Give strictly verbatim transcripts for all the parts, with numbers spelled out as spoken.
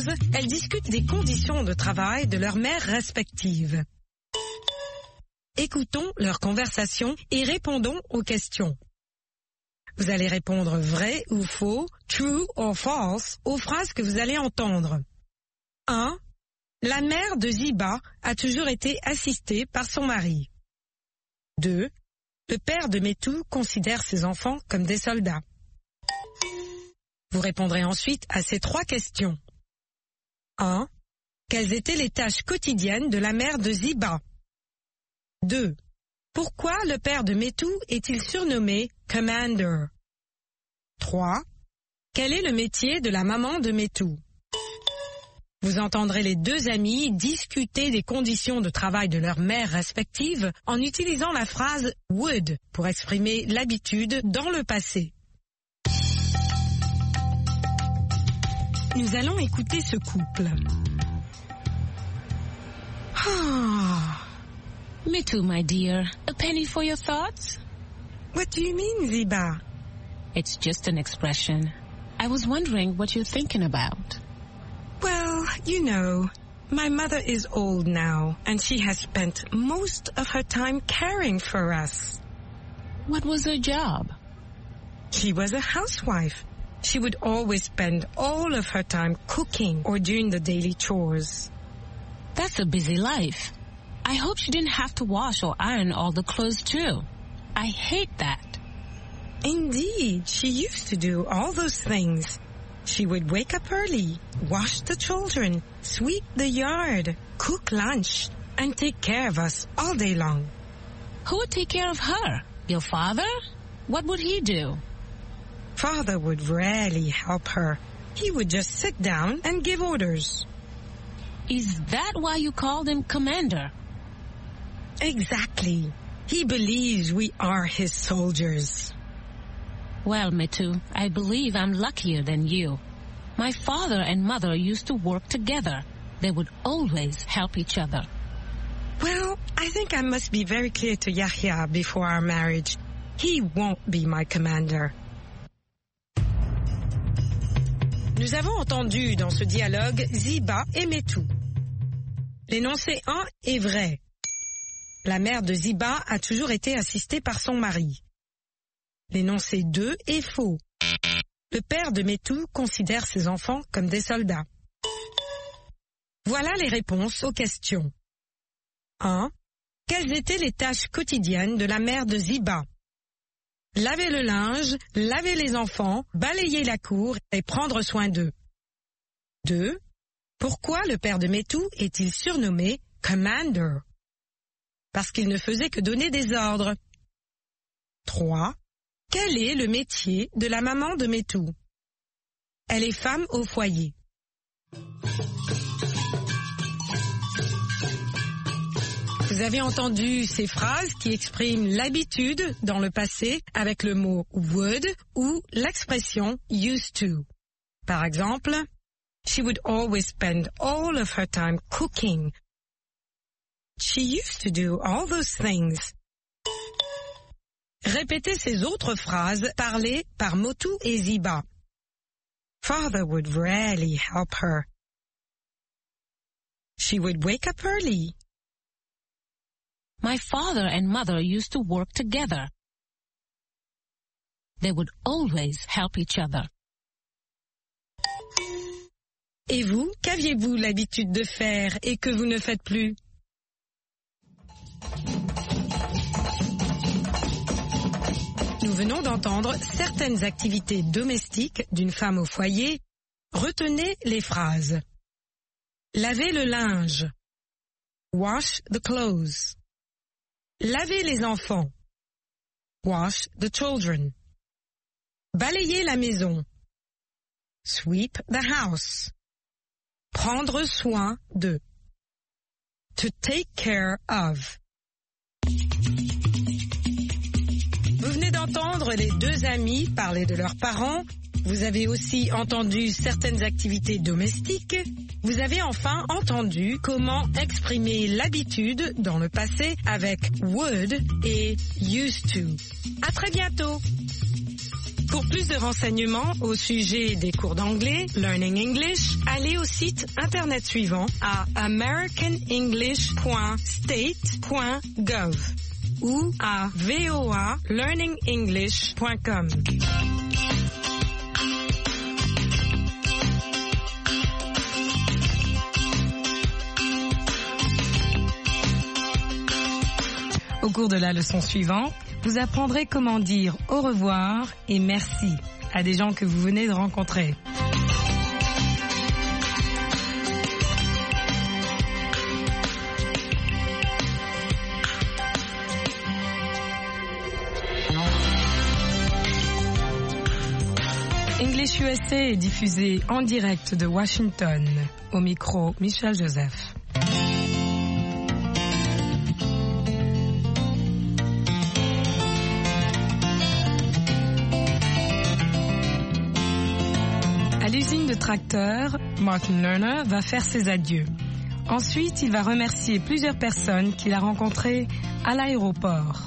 pause, elles discutent des conditions de travail de leurs mères respectives. Écoutons leur conversation et répondons aux questions. Vous allez répondre vrai ou faux, true or false, aux phrases que vous allez entendre. un. La mère de Ziba a toujours été assistée par son mari. deux. Le père de Metou considère ses enfants comme des soldats. Vous répondrez ensuite à ces trois questions. un. Quelles étaient les tâches quotidiennes de la mère de Ziba? deux. Pourquoi le père de Metou est-il surnommé Commander? trois. Quel est le métier de la maman de Metou? Vous entendrez les deux amis discuter des conditions de travail de leurs mères respectives en utilisant la phrase would pour exprimer l'habitude dans le passé. Nous allons écouter ce couple. Ah. Metou, my dear, a penny for your thoughts? What do you mean, Ziba? It's just an expression. I was wondering what you're thinking about. Well, you know, my mother is old now, and she has spent most of her time caring for us. What was her job? She was a housewife. She would always spend all of her time cooking or doing the daily chores. That's a busy life. I hope she didn't have to wash or iron all the clothes too. I hate that. Indeed, she used to do all those things. She would wake up early, wash the children, sweep the yard, cook lunch, and take care of us all day long. Who would take care of her? Your father? What would he do? Father would rarely help her. He would just sit down and give orders. Is that why you called him Commander? Exactly. He believes we are his soldiers. Well, Metou, I believe I'm luckier than you. My father and mother used to work together. They would always help each other. Well, I think I must be very clear to Yahya before our marriage. He won't be my commander. Nous avons entendu dans ce dialogue Ziba et Metou. L'énoncé un est vrai. La mère de Ziba a toujours été assistée par son mari. L'énoncé deux est faux. Le père de Metou considère ses enfants comme des soldats. Voilà les réponses aux questions. un. Quelles étaient les tâches quotidiennes de la mère de Ziba? Laver le linge, laver les enfants, balayer la cour et prendre soin d'eux. deux. Pourquoi le père de Metou est-il surnommé Commander? Parce qu'il ne faisait que donner des ordres. trois. Quel est le métier de la maman de Metou? Elle est femme au foyer. Vous avez entendu ces phrases qui expriment l'habitude dans le passé avec le mot would ou l'expression used to. Par exemple, she would always spend all of her time cooking. She used to do all those things. Répétez ces autres phrases parlées par Metou et Ziba. Father would rarely help her. She would wake up early. My father and mother used to work together. They would always help each other. Et vous, qu'aviez-vous l'habitude de faire et que vous ne faites plus? Nous venons d'entendre certaines activités domestiques d'une femme au foyer. Retenez les phrases. Laver le linge. Wash the clothes. Laver les enfants. Wash the children. Balayer la maison. Sweep the house. Prendre soin de. To take care of. Vous venez d'entendre les deux amis parler de leurs parents. Vous avez aussi entendu certaines activités domestiques. Vous avez enfin entendu comment exprimer l'habitude dans le passé avec would et used to. À très bientôt! Pour plus de renseignements au sujet des cours d'anglais, Learning English, allez au site internet suivant à american english point state point gov ou à voa learning english point com. Au cours de la leçon suivante, vous apprendrez comment dire au revoir et merci à des gens que vous venez de rencontrer. English U S A est diffusé en direct de Washington. Au micro, Michel Joseph. À l'usine de tracteurs, Martin Lerner va faire ses adieux. Ensuite, il va remercier plusieurs personnes qu'il a rencontrées à l'aéroport.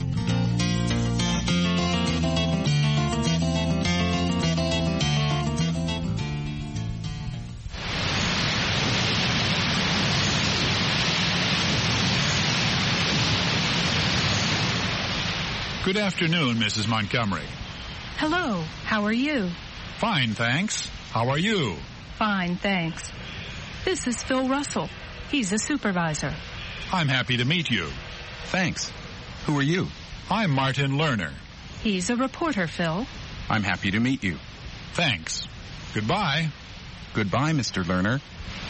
Good afternoon, Missus Montgomery. Hello, how are you? Fine, thanks. How are you? Fine, thanks. This is Phil Russell. He's a supervisor. I'm happy to meet you. Thanks. Who are you? I'm Martin Lerner. He's a reporter, Phil. I'm happy to meet you. Thanks. Goodbye. Goodbye, Mister Lerner.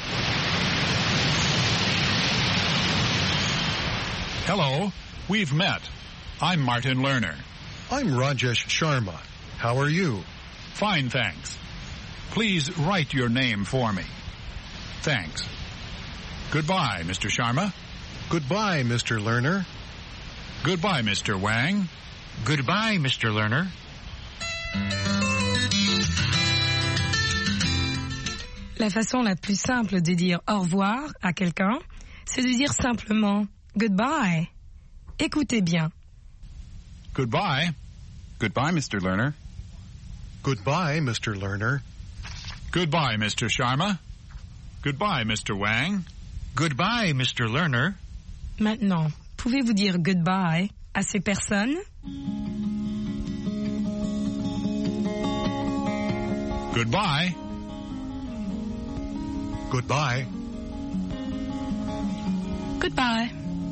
Hello. We've met. I'm Martin Lerner. I'm Rajesh Sharma. How are you? Fine, thanks. Please write your name for me. Thanks. Goodbye, Mister Sharma. Goodbye, Mister Lerner. Goodbye, Mister Wang. Goodbye, Mister Lerner. La façon la plus simple de dire au revoir à quelqu'un, c'est de dire simplement goodbye. Écoutez bien. Goodbye. Goodbye, Mister Lerner. Goodbye, Mister Lerner. Goodbye, Mister Sharma. Goodbye, Mister Wang. Goodbye, Mister Lerner. Maintenant, pouvez-vous dire goodbye à ces personnes? Goodbye. Goodbye. Goodbye.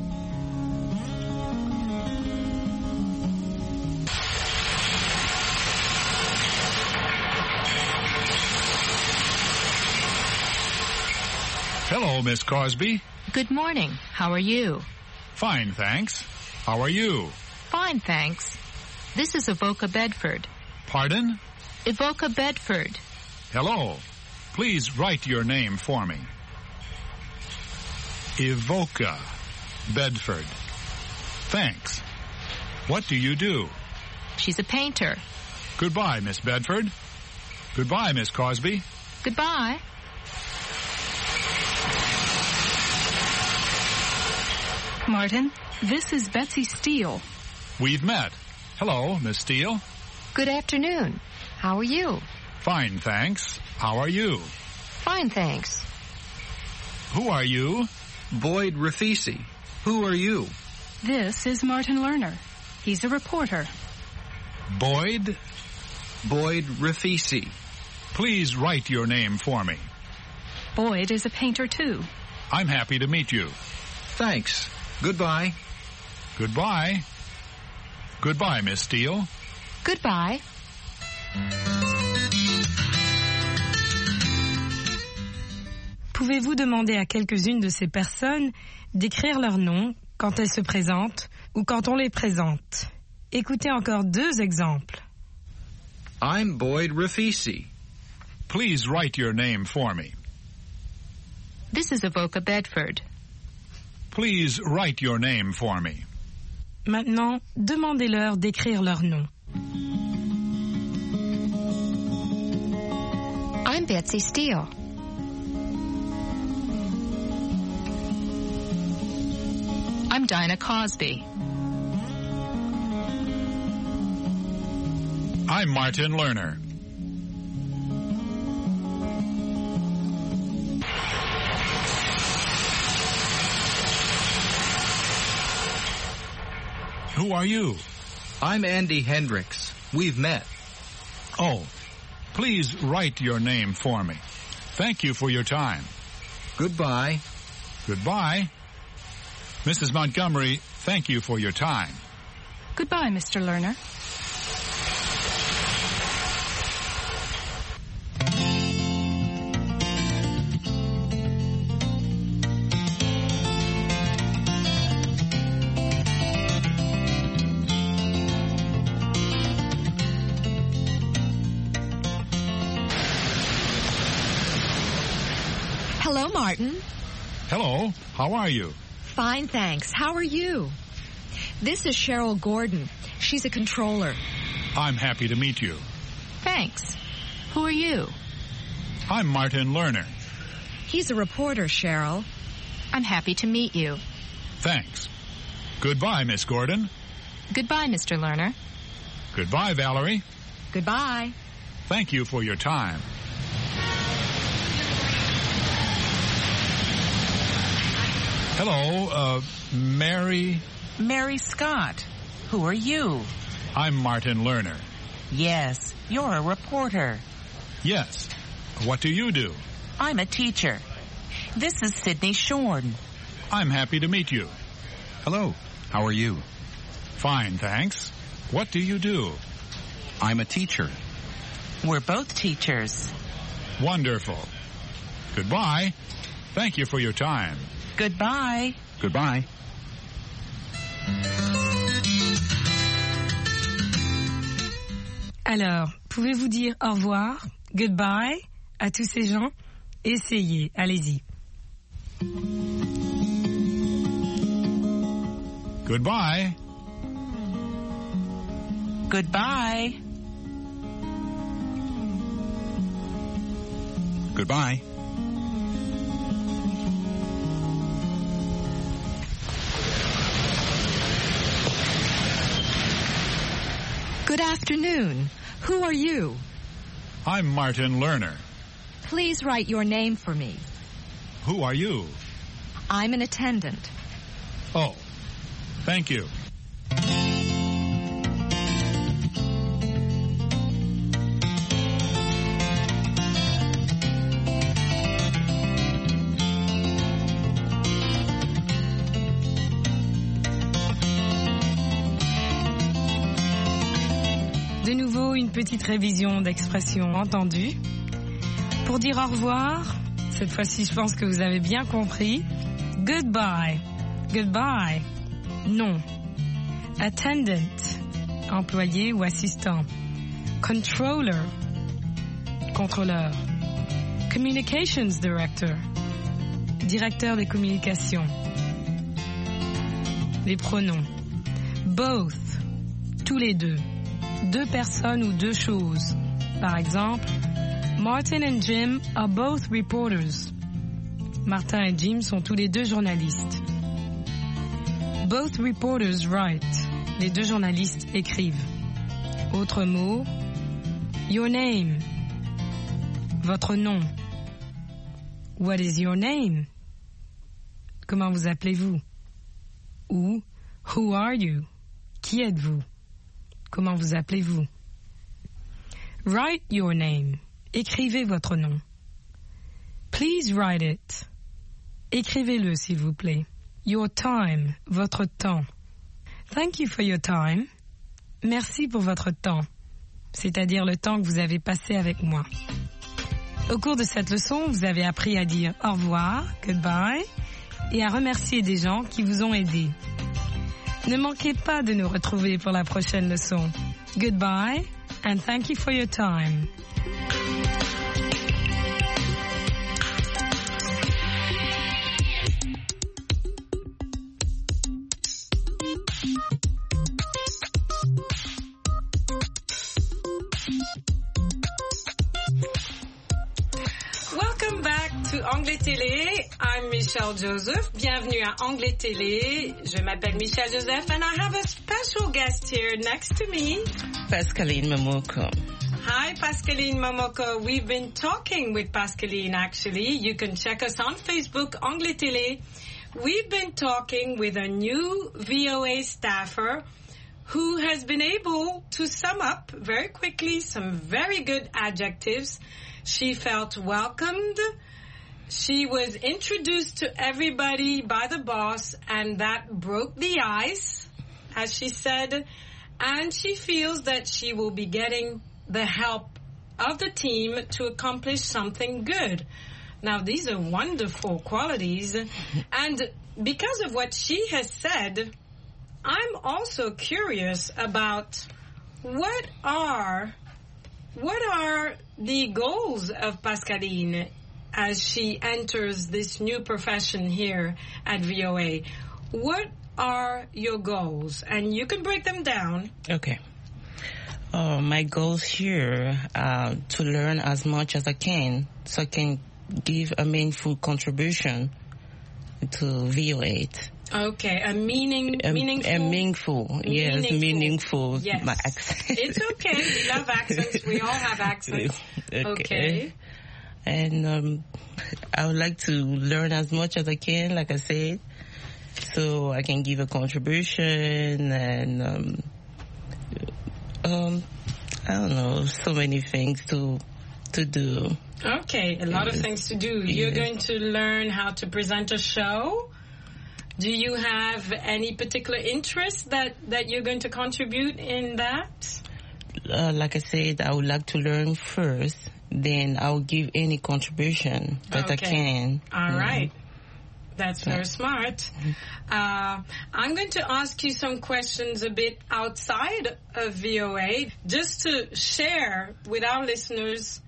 Hello, Miss Cosby. Good morning. How are you? Fine, thanks. How are you? Fine, thanks. This is Avoca Bedford. Pardon? Avoca Bedford. Hello. Please write your name for me. Evoca Bedford. Thanks. What do you do? She's a painter. Goodbye, Miss Bedford. Goodbye, Miss Cosby. Goodbye. Martin, this is Betsy Steele. We've met. Hello, Miss Steele. Good afternoon. How are you? Fine, thanks. How are you? Fine, thanks. Who are you? Boyd Rafisi. Who are you? This is Martin Lerner. He's a reporter. Boyd? Boyd Rafisi. Please write your name for me. Boyd is a painter, too. I'm happy to meet you. Thanks. Goodbye. Goodbye. Goodbye, Miss Steele. Goodbye. Pouvez-vous demander à quelques-unes de ces personnes d'écrire leur nom quand elles se présentent ou quand on les présente? Écoutez encore deux exemples. I'm Boyd Rafisi. Please write your name for me. This is Avoca Bedford. Please write your name for me. Maintenant, demandez-leur d'écrire leur nom. I'm Betsy Steele. I'm Dinah Cosby. I'm Martin Lerner. Who are you? I'm Andy Hendricks. We've met. Oh, please write your name for me. Thank you for your time. Goodbye. Goodbye. Missus Montgomery, thank you for your time. Goodbye, Mister Lerner. Hello, Martin. Hello. How are you? Fine, thanks. How are you? This is Cheryl Gordon. She's a controller. I'm happy to meet you. Thanks. Who are you? I'm Martin Lerner. He's a reporter, Cheryl. I'm happy to meet you. Thanks. Goodbye, Miss Gordon. Goodbye, Mister Lerner. Goodbye, Valerie. Goodbye. Thank you for your time. Hello, uh, Mary? Mary Scott. Who are you? I'm Martin Lerner. Yes, you're a reporter. Yes. What do you do? I'm a teacher. This is Sidney Shorn. I'm happy to meet you. Hello. How are you? Fine, thanks. What do you do? I'm a teacher. We're both teachers. Wonderful. Goodbye. Thank you for your time. Goodbye. Goodbye. Alors, pouvez-vous dire au revoir, goodbye, à tous ces gens? Essayez, allez-y. Goodbye. Goodbye. Goodbye. Good afternoon. Who are you? I'm Martin Lerner. Please write your name for me. Who are you? I'm an attendant. Oh, thank you. De nouveau, une petite révision d'expressions entendues. Pour dire au revoir, cette fois-ci, je pense que vous avez bien compris. Goodbye. Goodbye. Non. Attendant. Employé ou assistant. Controller. Contrôleur. Communications Director. Directeur des communications. Les pronoms. Both. Tous les deux. Deux personnes ou deux choses. Par exemple, Martin and Jim are both reporters. Martin et Jim sont tous les deux journalistes. Both reporters write. Les deux journalistes écrivent. Autre mot, your name. Votre nom. What is your name? Comment vous appelez-vous? Ou who are you? Qui êtes-vous? Comment vous appelez-vous? Write your name. Écrivez votre nom. Please write it. Écrivez-le, s'il vous plaît. Your time. Votre temps. Thank you for your time. Merci pour votre temps. C'est-à-dire le temps que vous avez passé avec moi. Au cours de cette leçon, vous avez appris à dire au revoir, goodbye, et à remercier des gens qui vous ont aidé. Ne manquez pas de nous retrouver pour la prochaine leçon. Goodbye, and thank you for your time. Welcome back to to Anglais Télé. I'm Michelle Joseph. Bienvenue à Anglais Télé. Je m'appelle Michelle Joseph and I have a special guest here next to me. Pascaline Momoko. Hi, Pascaline Momoko. We've been talking with Pascaline, actually. You can check us on Facebook, Anglais Télé. We've been talking with a new V O A staffer who has been able to sum up very quickly some very good adjectives. She felt welcomed. She was introduced to everybody by the boss, and that broke the ice, as she said. And she feels that she will be getting the help of the team to accomplish something good. Now, these are wonderful qualities. And because of what she has said, I'm also curious about what are what are the goals of Pascaline as she enters this new profession here at V O A. What are your goals? And you can break them down. Okay. Uh, my goals here are to learn as much as I can so I can give a meaningful contribution to V O A. Okay, a meaning, a, meaningful? A meaningful, yes, meaningful. meaningful. Yes. My accent. It's okay. We love accents. We all have accents. Okay. okay. And um, I would like to learn as much as I can, like I said, so I can give a contribution and, um, um, I don't know, so many things to to do. Okay, a lot yes. of things to do. You're yes. going to learn how to present a show. Do you have any particular interest that, that you're going to contribute in that? Uh, like I said, I would like to learn first, then I'll give any contribution that okay. I can. All yeah. right. That's very smart. Uh, I'm going to ask you some questions a bit outside of V O A, just to share with our listeners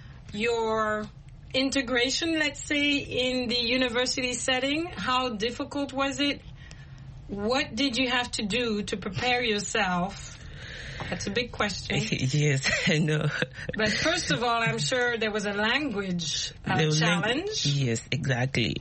your integration, let's say, in the university setting. How difficult was it? What did you have to do to prepare yourself? That's a big question. Yes, I know. But first of all, I'm sure there was a language uh, challenge. Lang- yes, exactly.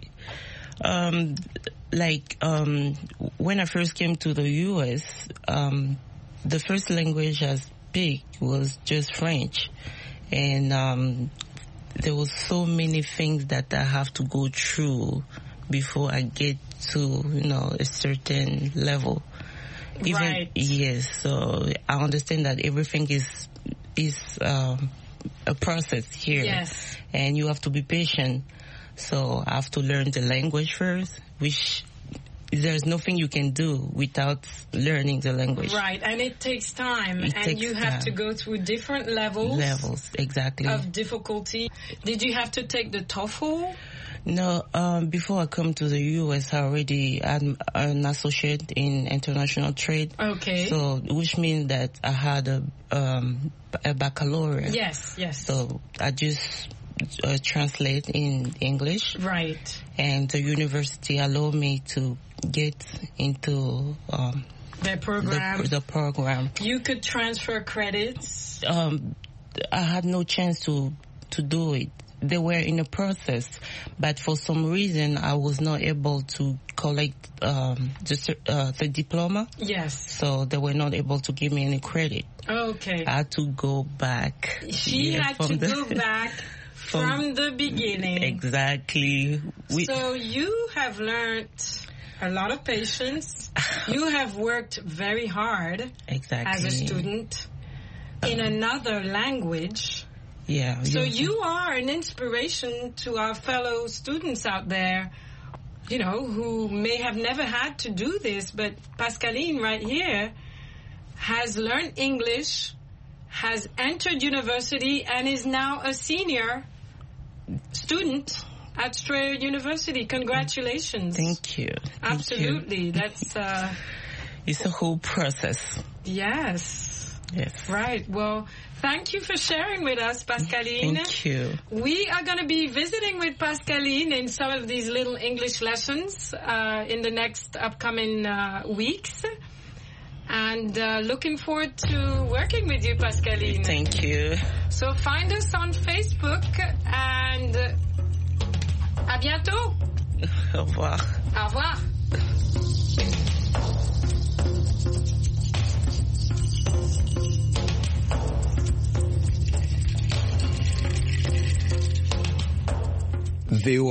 Um, like, um, when I first came to the U S, um, the first language I speak was just French. And, um, there was so many things that I have to go through before I get to, you know, a certain level. Even, right. Yes, so I understand that everything is, is, um, a process here. Yes. And you have to be patient. So I have to learn the language first, which there's nothing you can do without learning the language. Right, and it takes time. It and takes you have time. to go through different levels. Levels, exactly. Of difficulty. Did you have to take the TOEFL? No, um, before I come to the U S, I already had an associate in international trade. Okay. So, which means that I had a, um, a baccalaureate. Yes, yes. So I just uh, translate in English. Right. And the university allowed me to get into um, the program. The, the program. You could transfer credits. Um, I had no chance to to do it. They were in a process, but for some reason I was not able to collect um, the, uh, the diploma. Yes. So they were not able to give me any credit. Okay. I had to go back. She yeah, had to the, go back from, from the beginning. Exactly. We, so you have learned a lot of patience. You have worked very hard. Exactly. As a student in um, another language. Yeah. So you are an inspiration to our fellow students out there, you know, who may have never had to do this, but Pascaline right here has learned English, has entered university, and is now a senior student at Strayer University. Congratulations. Thank you. Thank Absolutely. You. That's uh it's a whole process. Yes. Yes. Right. Well, thank you for sharing with us, Pascaline. Thank you. We are going to be visiting with Pascaline in some of these little English lessons uh, in the next upcoming uh, weeks. And uh, looking forward to working with you, Pascaline. Thank you. So find us on Facebook and À bientôt. Au revoir. Au revoir. V O